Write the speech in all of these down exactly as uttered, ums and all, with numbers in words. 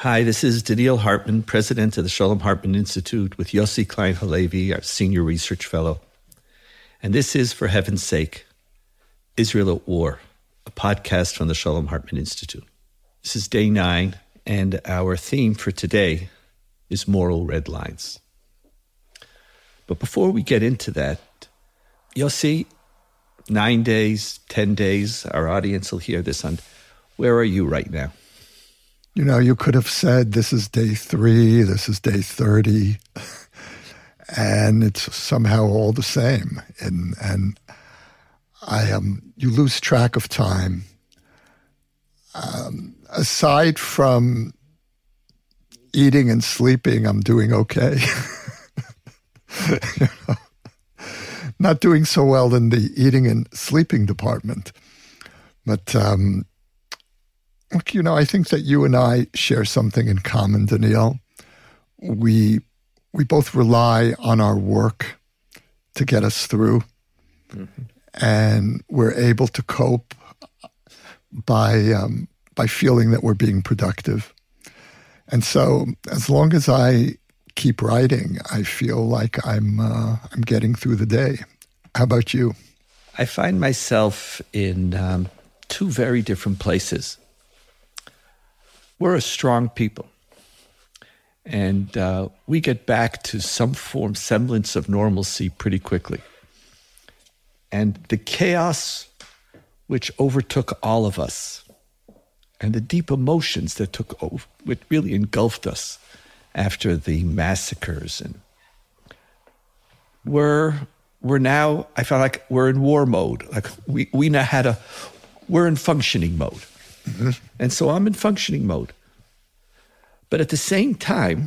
Hi, this is Daniel Hartman, president of the Shalom Hartman Institute, with Yossi Klein Halevi, our senior research fellow. And this is, for heaven's sake, Israel at War, a podcast from the Shalom Hartman Institute. This is day nine, and our theme for today is moral red lines. But before we get into that, Yossi, nine days, ten days, our audience will hear this on, where are you right now? You know, you could have said this is day three, this is day thirty, and it's somehow all the same. And and I um, you lose track of time. Um, aside from eating and sleeping, I'm doing okay. you know? Not doing so well in the eating and sleeping department, but. Um, Look, you know, I think that you and I share something in common, Danielle. We we both rely on our work to get us through, mm-hmm. and we're able to cope by um, by feeling that we're being productive. And so, as long as I keep writing, I feel like I'm uh, I'm getting through the day. How about you? I find myself in um, two very different places. We're a strong people, and uh, we get back to some form, semblance of normalcy pretty quickly. And the chaos which overtook all of us, and the deep emotions that took over, which really engulfed us after the massacres, and we're we're now, I feel like we're in war mode. Like we we know how to, we're in functioning mode. Mm-hmm. And so I'm in functioning mode. But at the same time,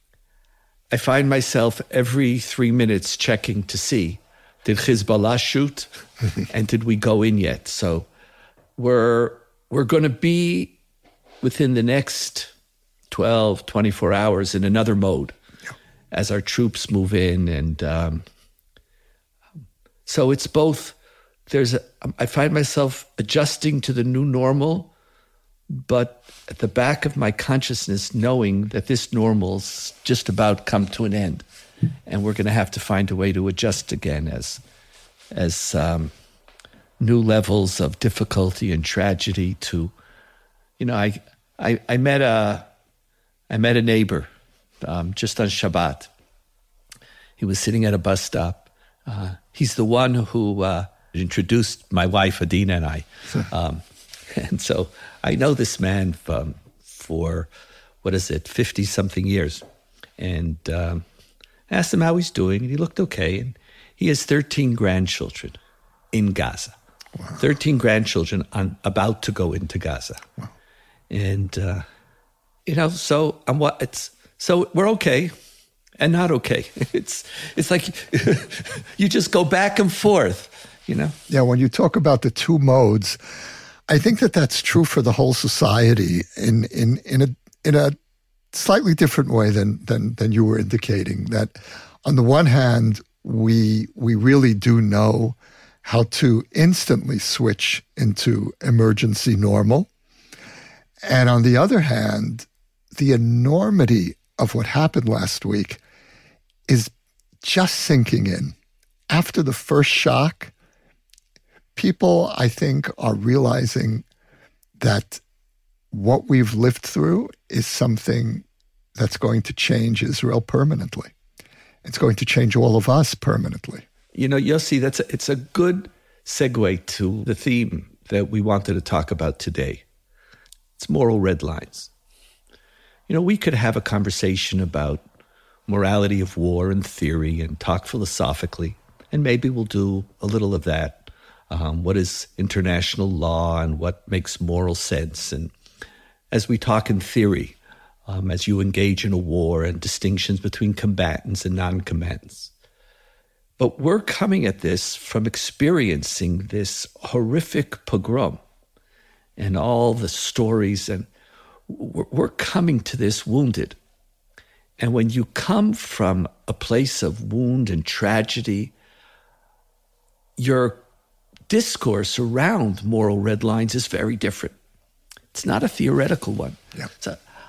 I find myself every three minutes checking to see, did Hezbollah shoot? And did we go in yet? So we're we're going to be within the next twelve, twenty-four hours in another mode yeah. as our troops move in. And um, so it's both, there's a, I find myself adjusting to the new normal, but at the back of my consciousness, knowing that this normal's just about come to an end, and we're going to have to find a way to adjust again as as um, new levels of difficulty and tragedy. To, you know, I I, I met a I met a neighbor um, just on Shabbat. He was sitting at a bus stop. Uh, he's the one who uh, introduced my wife Adina and I. Um, And so I know this man um, for, what is it, fifty-something years. And um, asked him how he's doing, and he looked okay. And he has thirteen grandchildren in Gaza. Wow. thirteen grandchildren on, about to go into Gaza. Wow. And, uh, you know, so I'm what it's so we're okay and not okay. It's, it's like you just go back and forth, you know? Yeah, when you talk about the two modes, I think that that's true for the whole society in in in a in a slightly different way than than than you were indicating. That on the one hand, we we really do know how to instantly switch into emergency normal, and on the other hand, the enormity of what happened last week is just sinking in. After the first shock, people, I think, are realizing that what we've lived through is something that's going to change Israel permanently. It's going to change all of us permanently. You know, Yossi, that's a, it's a good segue to the theme that we wanted to talk about today. It's moral red lines. You know, we could have a conversation about morality of war and theory and talk philosophically, and maybe we'll do a little of that. Um, what is international law and what makes moral sense? And as we talk in theory, um, as you engage in a war and distinctions between combatants and non-combatants. But we're coming at this from experiencing this horrific pogrom and all the stories, and we're coming to this wounded. And when you come from a place of wound and tragedy, your discourse around moral red lines is very different. It's not a theoretical one. Yeah. So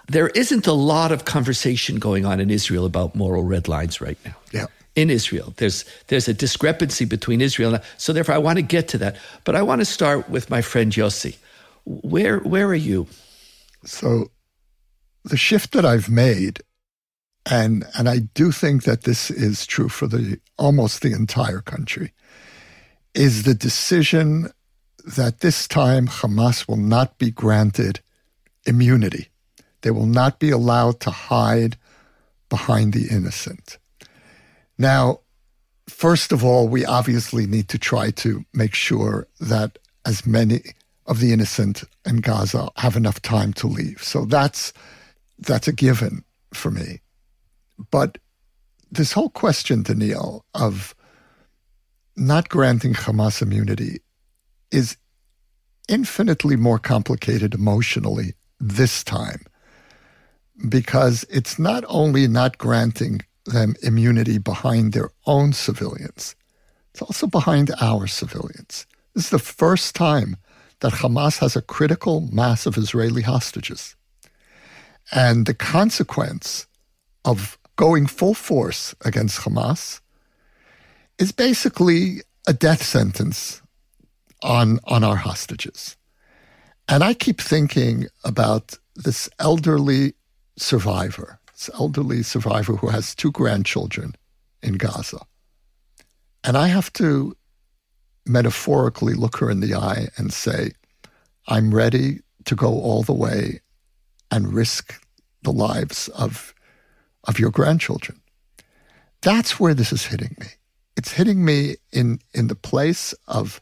There isn't a lot of conversation going on in Israel about moral red lines right now. Yeah. In Israel, there's there's a discrepancy between Israel and so therefore I want to get to that. But I want to start with my friend Yossi. Where where are you? So the shift that I've made, and and I do think that this is true for the almost the entire country, is the decision that this time Hamas will not be granted immunity. They will not be allowed to hide behind the innocent. Now, first of all, we obviously need to try to make sure that as many of the innocent in Gaza have enough time to leave. So that's that's a given for me. But this whole question, Daniel, of not granting Hamas immunity is infinitely more complicated emotionally this time, because it's not only not granting them immunity behind their own civilians, it's also behind our civilians. This is the first time that Hamas has a critical mass of Israeli hostages. And the consequence of going full force against Hamas is basically a death sentence on, on our hostages. And I keep thinking about this elderly survivor, this elderly survivor who has two grandchildren in Gaza. And I have to metaphorically look her in the eye and say, I'm ready to go all the way and risk the lives of, of your grandchildren. That's where this is hitting me. It's hitting me in, in the place of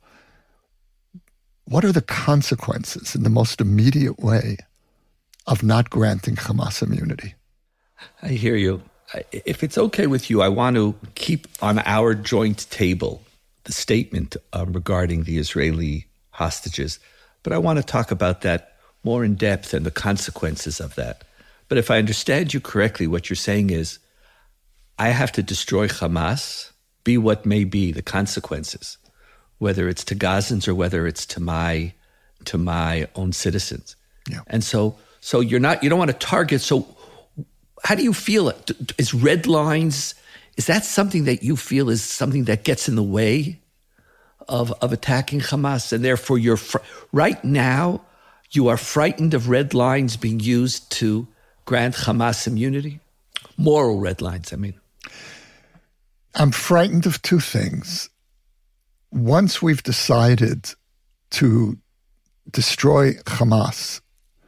what are the consequences in the most immediate way of not granting Hamas immunity. I hear you. If it's okay with you, I want to keep on our joint table the statement um, regarding the Israeli hostages, but I want to talk about that more in depth and the consequences of that. But if I understand you correctly, what you're saying is, I have to destroy Hamas, be what may be the consequences, whether it's to Gazans or whether it's to my to my own citizens. Yeah. And so so you're not you don't want to target. So how do you feel it? Is red lines, is that something that you feel is something that gets in the way of of attacking Hamas? And therefore you're fr- right now you are frightened of red lines being used to grant Hamas immunity? Moral red lines, I mean. I'm frightened of two things. Once we've decided to destroy Hamas,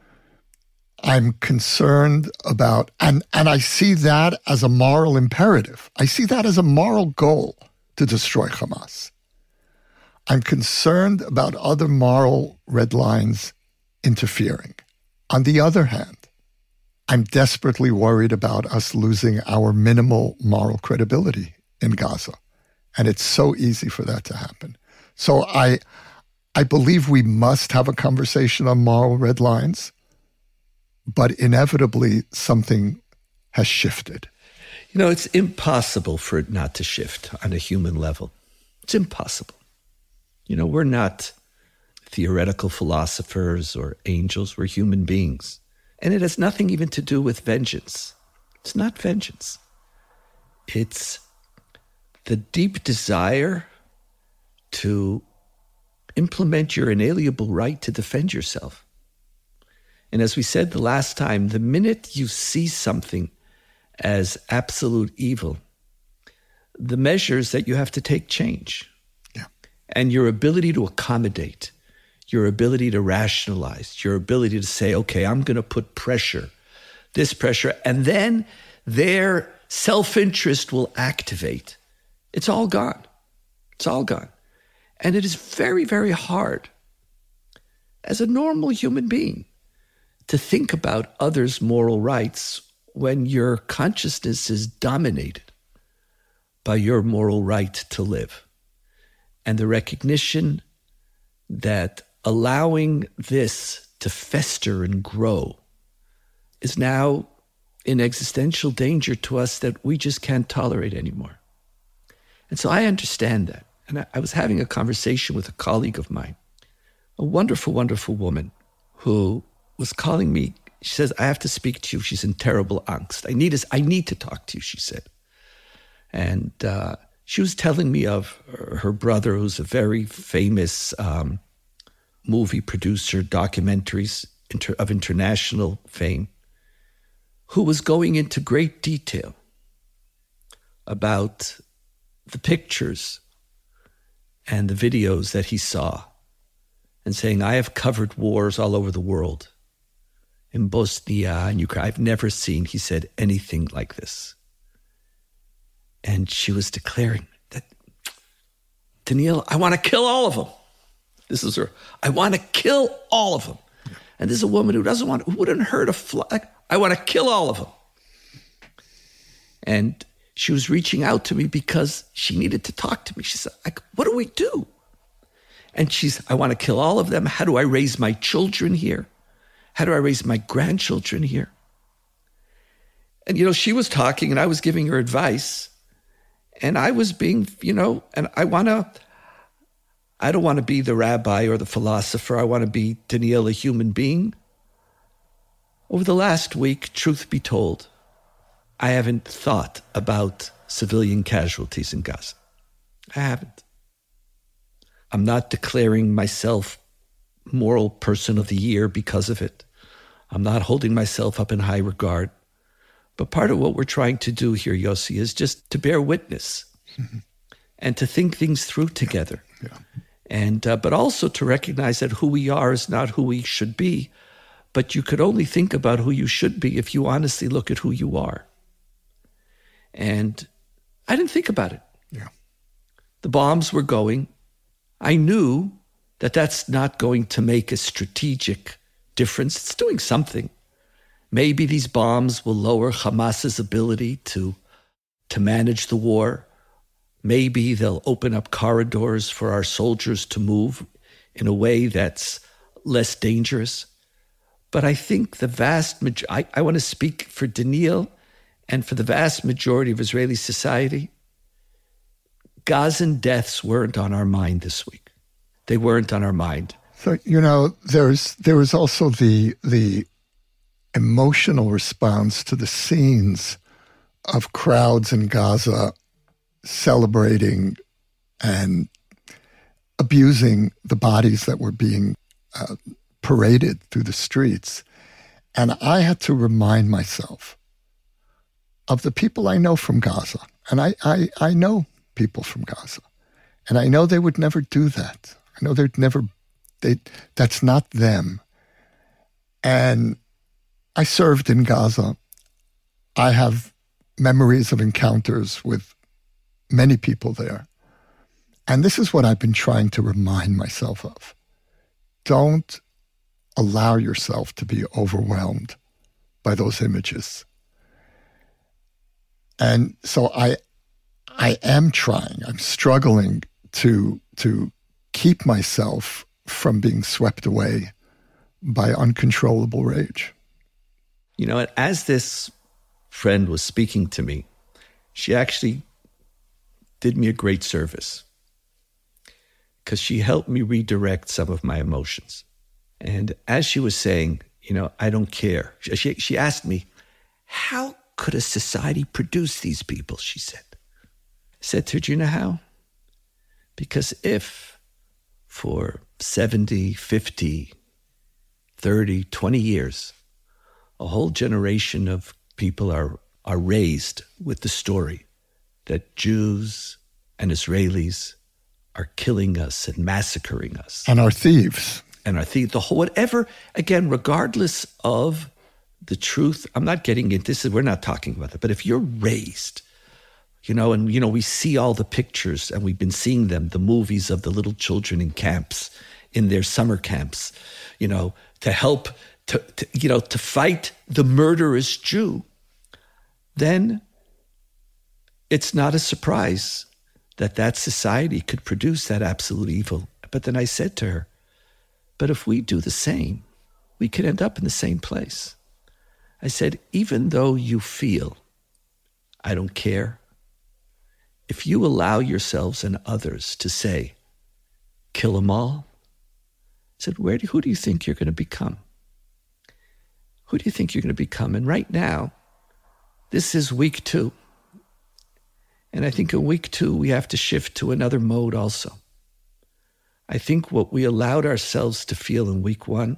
I'm concerned about, and, and I see that as a moral imperative. I see that as a moral goal to destroy Hamas. I'm concerned about other moral red lines interfering. On the other hand, I'm desperately worried about us losing our minimal moral credibility in Gaza. And it's so easy for that to happen. So I I believe we must have a conversation on moral red lines, but inevitably something has shifted. You know, it's impossible for it not to shift on a human level. It's impossible. You know, we're not theoretical philosophers or angels. We're human beings. And it has nothing even to do with vengeance. It's not vengeance. It's the deep desire to implement your inalienable right to defend yourself. And as we said the last time, the minute you see something as absolute evil, the measures that you have to take change. Yeah. And your ability to accommodate, your ability to rationalize, your ability to say, okay, I'm going to put pressure, this pressure, and then their self-interest will activate. It's all gone. It's all gone. And it is very, very hard as a normal human being to think about others' moral rights when your consciousness is dominated by your moral right to live. And the recognition that allowing this to fester and grow is now in existential danger to us that we just can't tolerate anymore. And so I understand that. And I, I was having a conversation with a colleague of mine, a wonderful, wonderful woman who was calling me She says, I have to speak to you. She's in terrible angst. I need, I need to talk to you, she said. And uh, she was telling me of her brother, who's a very famous um, movie producer, documentaries inter- of international fame, who was going into great detail about the pictures and the videos that he saw, and saying, I have covered wars all over the world. In Bosnia and Ukraine, I've never seen, he said, anything like this. And she was declaring that, Daniil, I want to kill all of them. This is her. I want to kill all of them. And this is a woman who doesn't want, who wouldn't hurt a fly. I want to kill all of them. And she was reaching out to me because she needed to talk to me. She said, like, what do we do? And she's, I want to kill all of them. How do I raise my children here? How do I raise my grandchildren here? And, you know, she was talking and I was giving her advice. And I was being, you know, and I want to, I don't want to be the rabbi or the philosopher. I want to be, Daniil, a human being. Over the last week, truth be told, I haven't thought about civilian casualties in Gaza. I haven't. I'm not declaring myself moral person of the year because of it. I'm not holding myself up in high regard. But part of what we're trying to do here, Yossi, is just to bear witness mm-hmm. and to think things through together. Yeah. And uh, but also to recognize that who we are is not who we should be. But you could only think about who you should be if you honestly look at who you are. And I didn't think about it. Yeah. The bombs were going. I knew that that's not going to make a strategic difference. It's doing something. Maybe these bombs will lower Hamas's ability to, to manage the war. Maybe they'll open up corridors for our soldiers to move in a way that's less dangerous. But I think the vast majority, I, I want to speak for Daniil and for the vast majority of Israeli society, Gazan deaths weren't on our mind this week. They weren't on our mind. So, you know, there's there was also the the emotional response to the scenes of crowds in Gaza celebrating and abusing the bodies that were being uh, paraded through the streets. And I had to remind myself of the people I know from Gaza. And I, I, I know people from Gaza. And I know they would never do that. I know they'd never, they, that's not them. And I served in Gaza. I have memories of encounters with many people there. And this is what I've been trying to remind myself of. Don't allow yourself to be overwhelmed by those images. And so I I am trying, I'm struggling to to keep myself from being swept away by uncontrollable rage. You know, as this friend was speaking to me, she actually did me a great service because she helped me redirect some of my emotions. And as she was saying, you know, I don't care. She, she asked me, how could a society produce these people, she said. I said to her, do you know how? Because if for seventy, fifty, thirty, twenty years, a whole generation of people are, are raised with the story that Jews and Israelis are killing us and massacring us. And are thieves. And are thieves. The whole, whatever, again, regardless of the truth, I'm not getting into this, we're not talking about that, but if you're raised, you know, and, you know, we see all the pictures and we've been seeing them, the movies of the little children in camps, in their summer camps, you know, to help, to, to you know, to fight the murderous Jew, then it's not a surprise that that society could produce that absolute evil. But then I said to her, but if we do the same, we could end up in the same place. I said, even though you feel, I don't care, if you allow yourselves and others to say, kill them all, I said, where do, who do you think you're going to become? who do you think you're going to become? And right now, this is week two. And I think in week two, we have to shift to another mode also. I think what we allowed ourselves to feel in week one,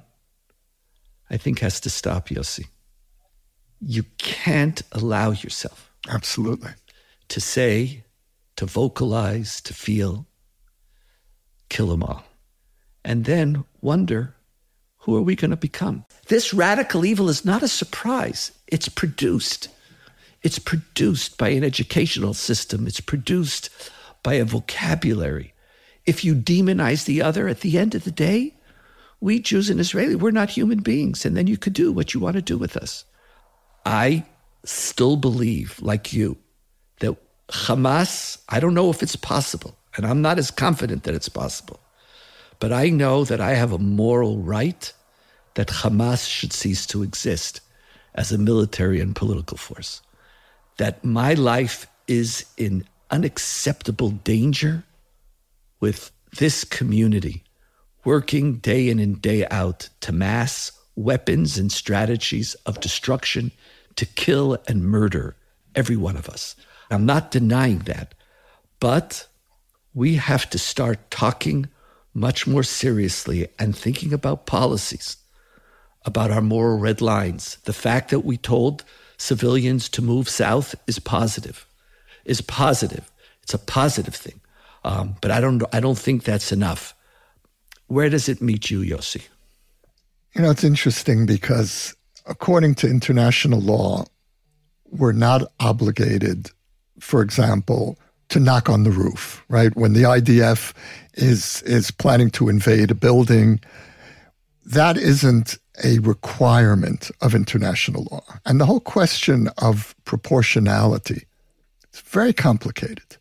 I think has to stop, Yossi. You can't allow yourself. Absolutely. To say, to vocalize, to feel, kill them all. And then wonder, who are we going to become? This radical evil is not a surprise. It's produced. It's produced by an educational system. It's produced by a vocabulary. If you demonize the other, at the end of the day, we Jews and Israeli, we're not human beings. And then you could do what you want to do with us. I still believe, like you, that Hamas, I don't know if it's possible, and I'm not as confident that it's possible, but I know that I have a moral right that Hamas should cease to exist as a military and political force. That my life is in unacceptable danger with this community working day in and day out to mass weapons and strategies of destruction to kill and murder every one of us. I'm not denying that, but we have to start talking much more seriously and thinking about policies, about our moral red lines. The fact that we told civilians to move south is positive, is positive. It's a positive thing. Um, but I don't, I don't think that's enough. Where does it meet you, Yossi? You know, it's interesting because according to international law, we're not obligated, for example, to knock on the roof, right? When the I D F is is planning to invade a building, that isn't a requirement of international law. And the whole question of proportionality is very complicated.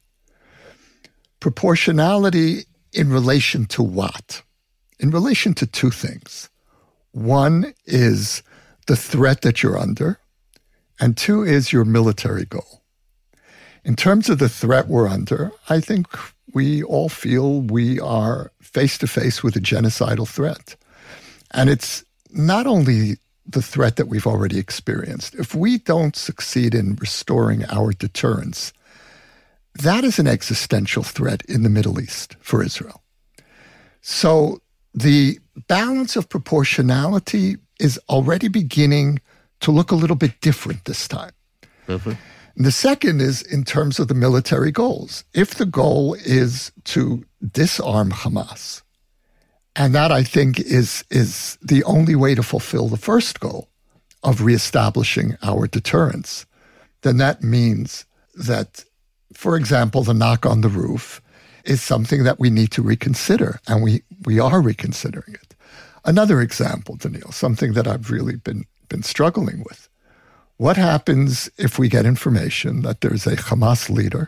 Proportionality in relation to what? In relation to two things. One is the threat that you're under, and two is your military goal. In terms of the threat we're under, I think we all feel we are face-to-face with a genocidal threat. And it's not only the threat that we've already experienced. If we don't succeed in restoring our deterrence, that is an existential threat in the Middle East for Israel. So the balance of proportionality is already beginning to look a little bit different this time. Mm-hmm. And the second is in terms of the military goals. If the goal is to disarm Hamas, and that I think is, is the only way to fulfill the first goal of reestablishing our deterrence, then that means that, for example, the knock on the roof is something that we need to reconsider, and we, we are reconsidering it. Another example, Daniel, something that I've really been, been struggling with. What happens if we get information that there's a Hamas leader,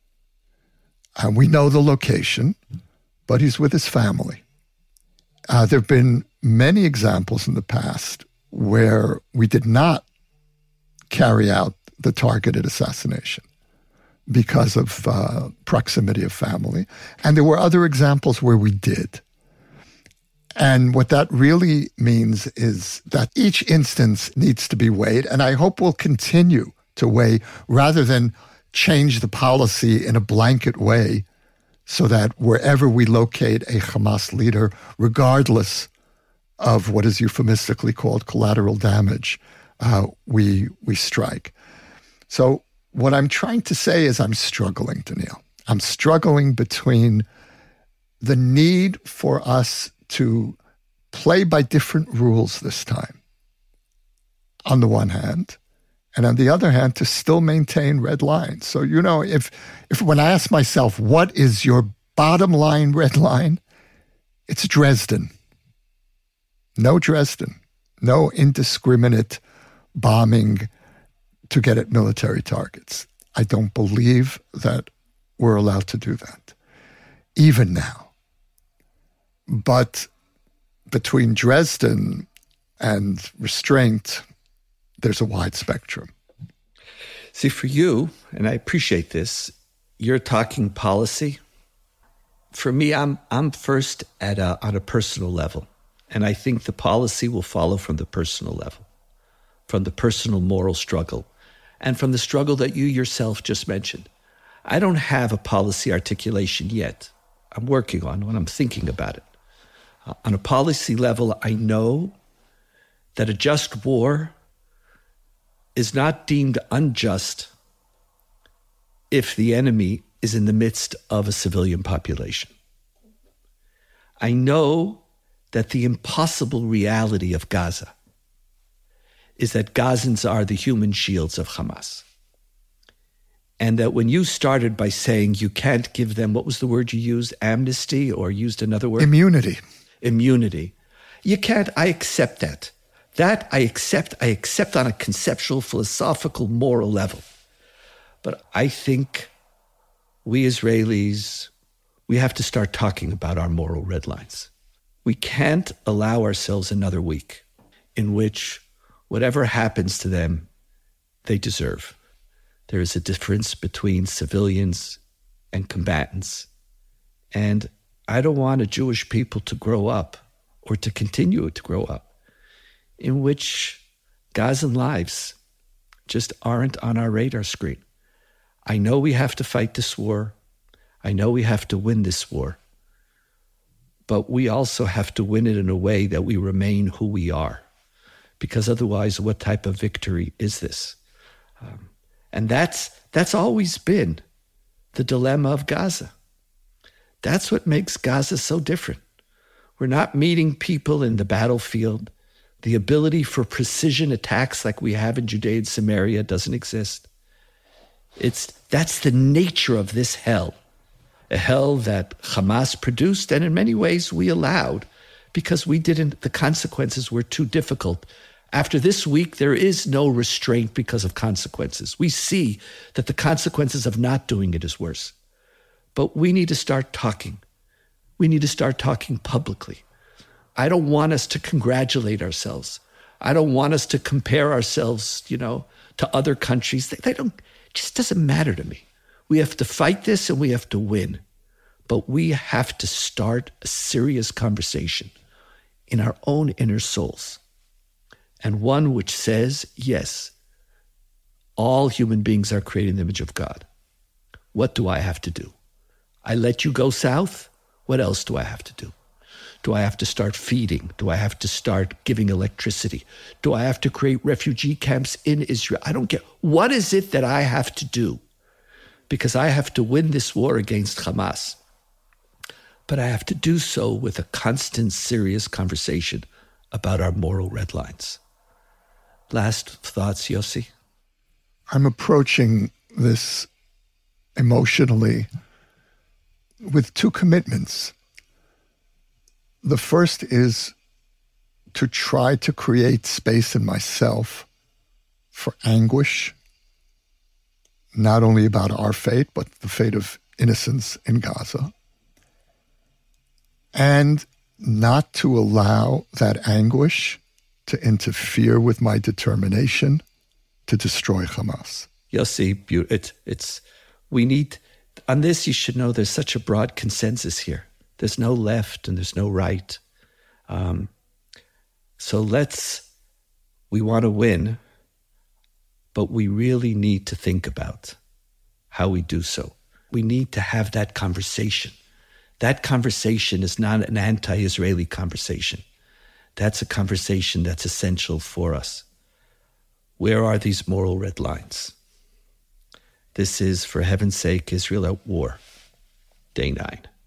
and we know the location, but he's with his family? Uh, there have been many examples in the past where we did not carry out the targeted assassination because of uh, proximity of family. And there were other examples where we did. And what that really means is that each instance needs to be weighed, and I hope we'll continue to weigh rather than change the policy in a blanket way so that wherever we locate a Hamas leader, regardless of what is euphemistically called collateral damage, uh, we we strike. So what I'm trying to say is I'm struggling, Daniel. I'm struggling between the need for us to play by different rules this time, on the one hand, and on the other hand, to still maintain red lines. So, you know, if if when I ask myself, what is your bottom line red line? It's Dresden. No Dresden. No indiscriminate bombing to get at military targets. I don't believe that we're allowed to do that, even now. But between Dresden and restraint, there's a wide spectrum. See, for you, and I appreciate this, you're talking policy. For me, I'm I'm first at a, on a personal level, and I think the policy will follow from the personal level. from the personal moral struggle and from the struggle that you yourself just mentioned. I don't have a policy articulation yet. I'm working on one. I'm thinking about it. Uh, on a policy level, I know that a just war is not deemed unjust if the enemy is in the midst of a civilian population. I know that the impossible reality of Gaza is that Gazans are the human shields of Hamas. And that when you started by saying you can't give them, what was the word you used, amnesty, or used another word? Immunity. Immunity. You can't, I accept that. That I accept, I accept on a conceptual, philosophical, moral level. But I think we Israelis, we have to start talking about our moral red lines. We can't allow ourselves another week in which whatever happens to them, they deserve. There is a difference between civilians and combatants. And I don't want a Jewish people to grow up or to continue to grow up in which Gazan lives just aren't on our radar screen. I know we have to fight this war. I know we have to win this war. But we also have to win it in a way that we remain who we are. Because otherwise, what type of victory is this? Um, and that's that's always been the dilemma of Gaza. That's what makes Gaza so different. We're not meeting people in the battlefield. The ability for precision attacks like we have in Judea and Samaria doesn't exist. It's that's the nature of this hell. A hell that Hamas produced and in many ways we allowed because we didn't, the consequences were too difficult. After this week, there is no restraint because of consequences. We see that the consequences of not doing it is worse. But we need to start talking. We need to start talking publicly. I don't want us to congratulate ourselves. I don't want us to compare ourselves, you know, to other countries. They, they don't, it just doesn't matter to me. We have to fight this and we have to win. But we have to start a serious conversation in our own inner souls. And one which says, yes, all human beings are created in the image of God. What do I have to do? I let you go south? What else do I have to do? Do I have to start feeding? Do I have to start giving electricity? Do I have to create refugee camps in Israel? I don't care. What is it that I have to do? Because I have to win this war against Hamas. But I have to do so with a constant, serious conversation about our moral red lines. Last thoughts, Yossi? I'm approaching this emotionally with two commitments. The first is to try to create space in myself for anguish, not only about our fate, but the fate of innocents in Gaza, and not to allow that anguish to interfere with my determination to destroy Hamas. Yossi, it, it's, we need, on this you should know there's such a broad consensus here. There's no left and there's no right. Um, so let's, we want to win, but we really need to think about how we do so. We need to have that conversation. That conversation is not an anti-Israeli conversation. That's a conversation that's essential for us. Where are these moral red lines? This is, for heaven's sake, Israel at war, day nine.